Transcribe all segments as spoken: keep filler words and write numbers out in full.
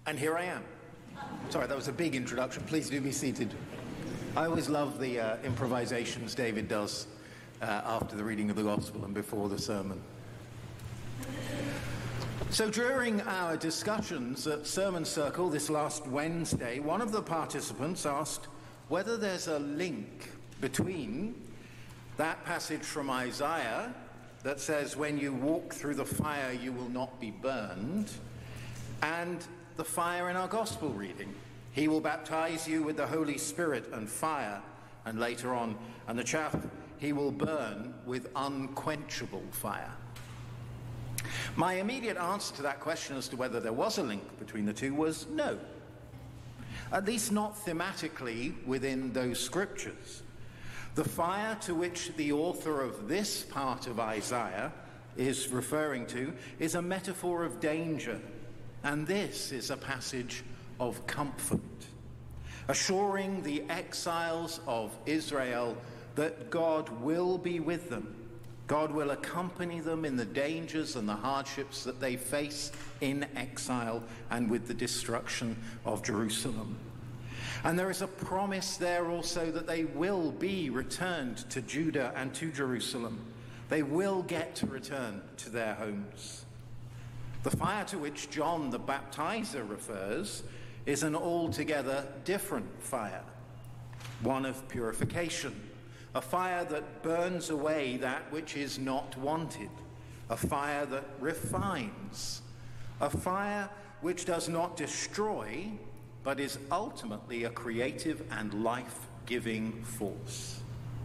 And here I am. Sorry, that was a big introduction. Please do be seated. I always love the uh, improvisations David does uh, after the reading of the Gospel and before the sermon. So during our discussions at Sermon Circle this last Wednesday, one of the participants asked whether there's a link between that passage from Isaiah that says, when you walk through the fire you will not be burned, and the fire in our Gospel reading. He will baptize you with the Holy Spirit and fire, and later on, and the chaff he will burn with unquenchable fire. My immediate answer to that question as to whether there was a link between the two was no. At least not thematically within those scriptures. The fire to which the author of this part of Isaiah is referring to is a metaphor of danger, and this is a passage of comfort, assuring the exiles of Israel that God will be with them. God will accompany them in the dangers and the hardships that they face in exile and with the destruction of Jerusalem. And there is a promise there also that they will be returned to Judah and to Jerusalem. They will get to return to their homes. The fire to which John the Baptizer refers is an altogether different fire, one of purification, a fire that burns away that which is not wanted, a fire that refines, a fire which does not destroy, but is ultimately a creative and life-giving force.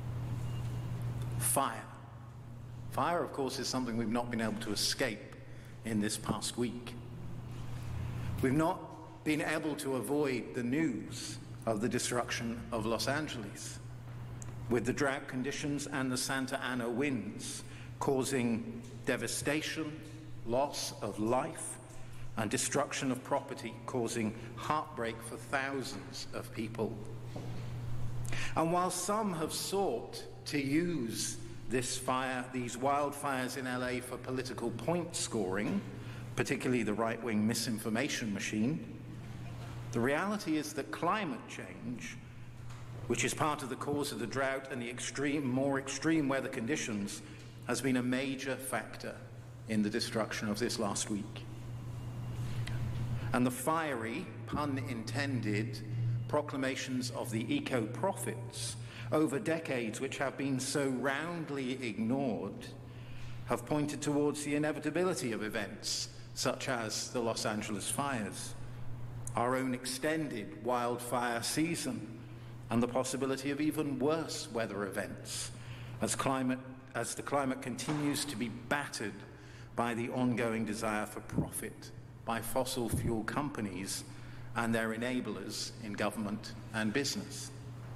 Fire. Fire, of course, is something we've not been able to escape in this past week. We've not been able to avoid the news of the destruction of Los Angeles, with the drought conditions and the Santa Ana winds causing devastation, loss of life, and destruction of property, causing heartbreak for thousands of people. And while some have sought to use this fire, these wildfires in L A for political point scoring, particularly the right-wing misinformation machine, the reality is that climate change, which is part of the cause of the drought and the extreme, more extreme weather conditions, has been a major factor in the destruction of this last week. And the fiery, pun intended, proclamations of the eco-prophets over decades, which have been so roundly ignored, have pointed towards the inevitability of events such as the Los Angeles fires, our own extended wildfire season, and the possibility of even worse weather events as climate, as the climate continues to be battered by the ongoing desire for profit by fossil fuel companies and their enablers in government and business.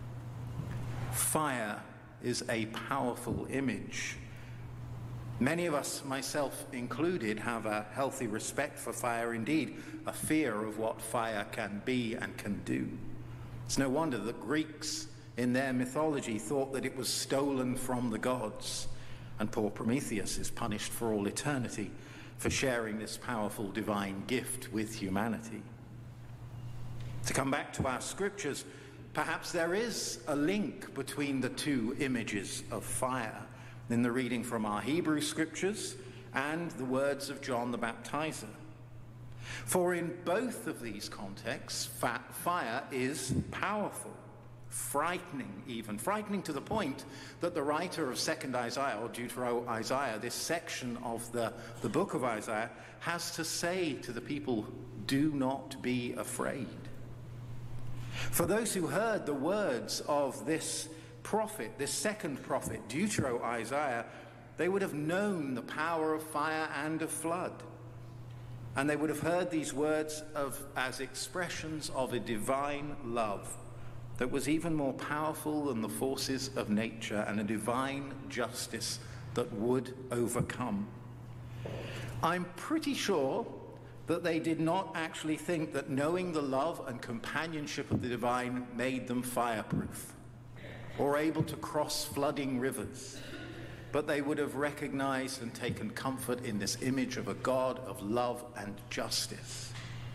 Fire is a powerful image. Many of us, myself included, have a healthy respect for fire, indeed, a fear of what fire can be and can do. It's no wonder that Greeks in their mythology thought that it was stolen from the gods, and poor Prometheus is punished for all eternity for sharing this powerful divine gift with humanity. To come back to our scriptures, perhaps there is a link between the two images of fire in the reading from our Hebrew scriptures and the words of John the Baptizer. For in both of these contexts, fire is powerful, frightening even, frightening to the point that the writer of Second Isaiah, or Deutero-Isaiah, this section of the, the book of Isaiah, has to say to the people, do not be afraid. For those who heard the words of this prophet, this second prophet, Deutero-Isaiah, they would have known the power of fire and of flood. And they would have heard these words of, as expressions of a divine love that was even more powerful than the forces of nature, and a divine justice that would overcome. I'm pretty sure that they did not actually think that knowing the love and companionship of the divine made them fireproof or able to cross flooding rivers, but they would have recognized and taken comfort in this image of a God of love and justice.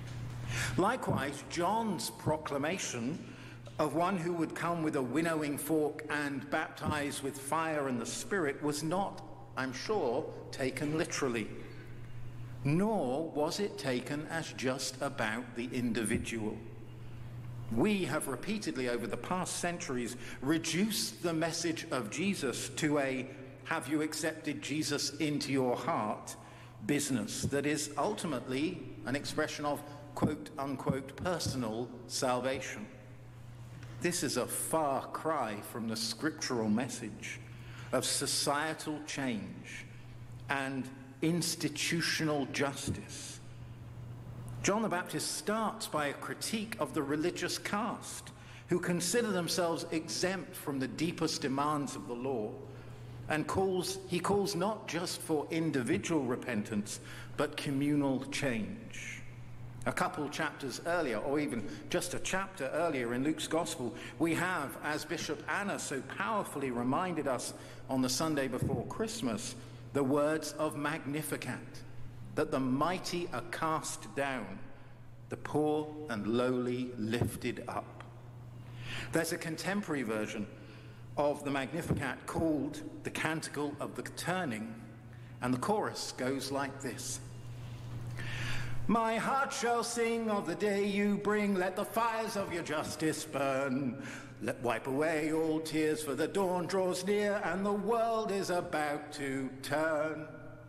Likewise, John's proclamation of one who would come with a winnowing fork and baptize with fire and the Spirit was not, I'm sure, taken literally. Nor was it taken as just about the individual. We have repeatedly over the past centuries reduced the message of Jesus to a "have you accepted Jesus into your heart" business that is ultimately an expression of quote unquote personal salvation. This is a far cry from the scriptural message of societal change and institutional justice. John the Baptist starts by a critique of the religious caste who consider themselves exempt from the deepest demands of the law, and calls, he calls not just for individual repentance, but communal change. A couple chapters earlier, or even just a chapter earlier in Luke's Gospel, we have, as Bishop Anna so powerfully reminded us on the Sunday before Christmas, the words of Magnificat, that the mighty are cast down, the poor and lowly lifted up. There's a contemporary version of the Magnificat called the Canticle of the Turning, and the chorus goes like this. My heart shall sing of the day you bring, let the fires of your justice burn. Let wipe away all tears, for the dawn draws near and the world is about to turn.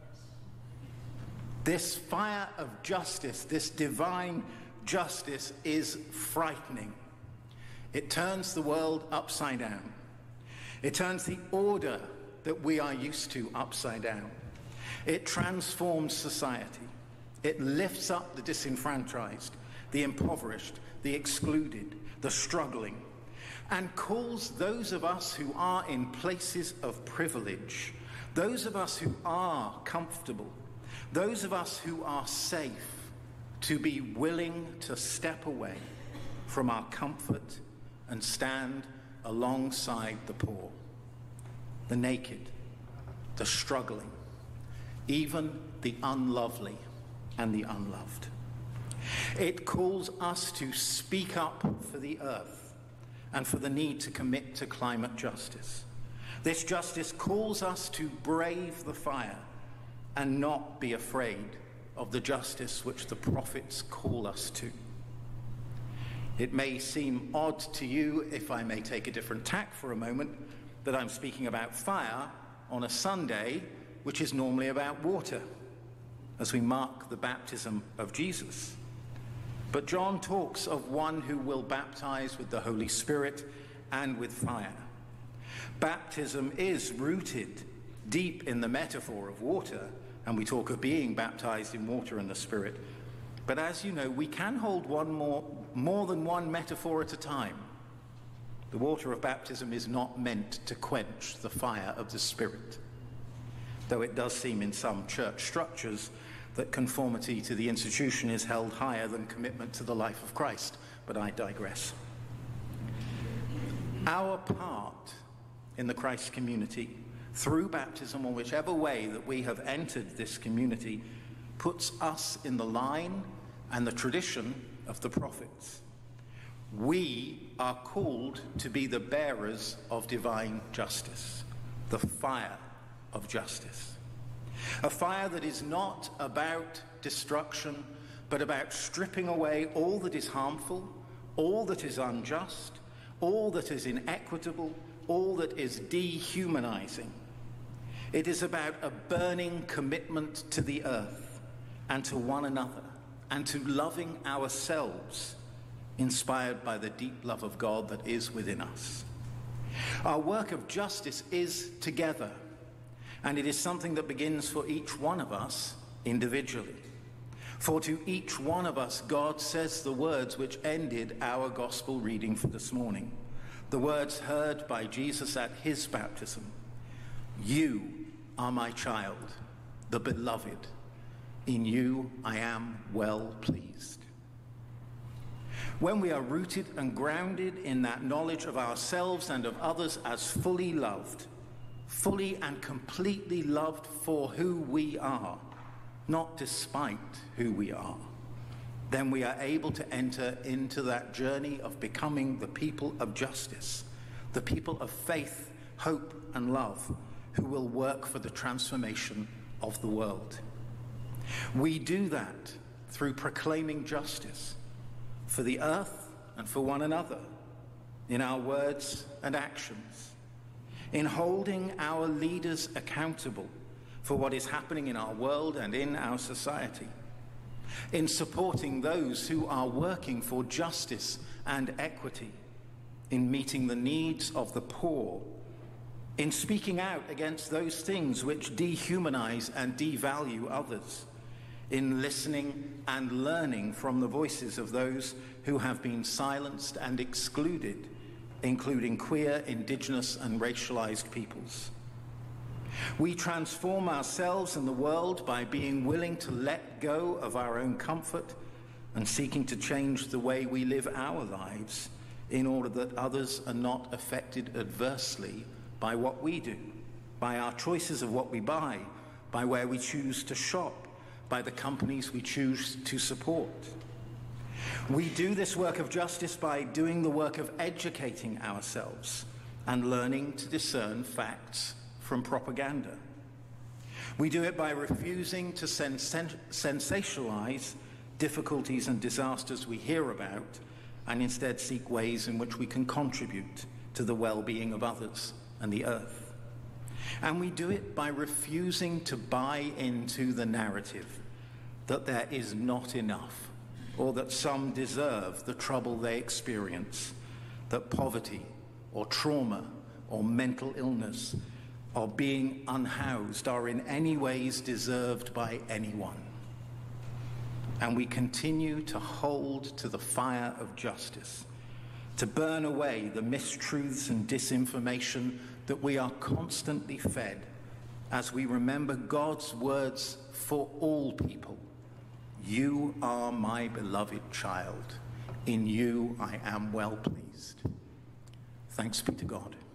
This fire of justice, this divine justice, is frightening. It turns the world upside down. It turns the order that we are used to upside down. It transforms society. It lifts up the disenfranchised, the impoverished, the excluded, the struggling, and calls those of us who are in places of privilege, those of us who are comfortable, those of us who are safe, to be willing to step away from our comfort and stand alongside the poor, the naked, the struggling, even the unlovely and the unloved. It calls us to speak up for the earth and for the need to commit to climate justice. This justice calls us to brave the fire and not be afraid of the justice which the prophets call us to. It may seem odd to you, if I may take a different tack for a moment, that I'm speaking about fire on a Sunday which is normally about water, as we mark the baptism of Jesus. But John talks of one who will baptize with the Holy Spirit and with fire. Baptism is rooted deep in the metaphor of water, and we talk of being baptized in water and the Spirit. But as you know, we can hold one more, more than one metaphor at a time. The water of baptism is not meant to quench the fire of the Spirit, though it does seem in some church structures that conformity to the institution is held higher than commitment to the life of Christ, but I digress. Our part in the Christ community, through baptism or whichever way that we have entered this community, puts us in the line and the tradition of the prophets. We are called to be the bearers of divine justice, the fire of justice. A fire that is not about destruction, but about stripping away all that is harmful, all that is unjust, all that is inequitable, all that is dehumanizing. It is about a burning commitment to the earth and to one another and to loving ourselves, inspired by the deep love of God that is within us. Our work of justice is together, and it is something that begins for each one of us individually. For to each one of us, God says the words which ended our gospel reading for this morning, the words heard by Jesus at his baptism. You are my child, the beloved. In you I am well pleased. When we are rooted and grounded in that knowledge of ourselves and of others as fully loved, fully and completely loved for who we are, not despite who we are, then we are able to enter into that journey of becoming the people of justice, the people of faith, hope, and love, who will work for the transformation of the world. We do that through proclaiming justice for the earth and for one another, in our words and actions, in holding our leaders accountable for what is happening in our world and in our society, in supporting those who are working for justice and equity, in meeting the needs of the poor, in speaking out against those things which dehumanize and devalue others, in listening and learning from the voices of those who have been silenced and excluded, including queer, indigenous, and racialized peoples. We transform ourselves and the world by being willing to let go of our own comfort and seeking to change the way we live our lives in order that others are not affected adversely by what we do, by our choices of what we buy, by where we choose to shop, by the companies we choose to support. We do this work of justice by doing the work of educating ourselves and learning to discern facts from propaganda. We do it by refusing to sens- sensationalize difficulties and disasters we hear about, and instead seek ways in which we can contribute to the well-being of others and the earth. And we do it by refusing to buy into the narrative that there is not enough, or that some deserve the trouble they experience, that poverty or trauma or mental illness or being unhoused are in any ways deserved by anyone. And we continue to hold to the fire of justice, to burn away the mistruths and disinformation that we are constantly fed as we remember God's words for all people. You are my beloved child. In you I am well pleased. Thanks be to God.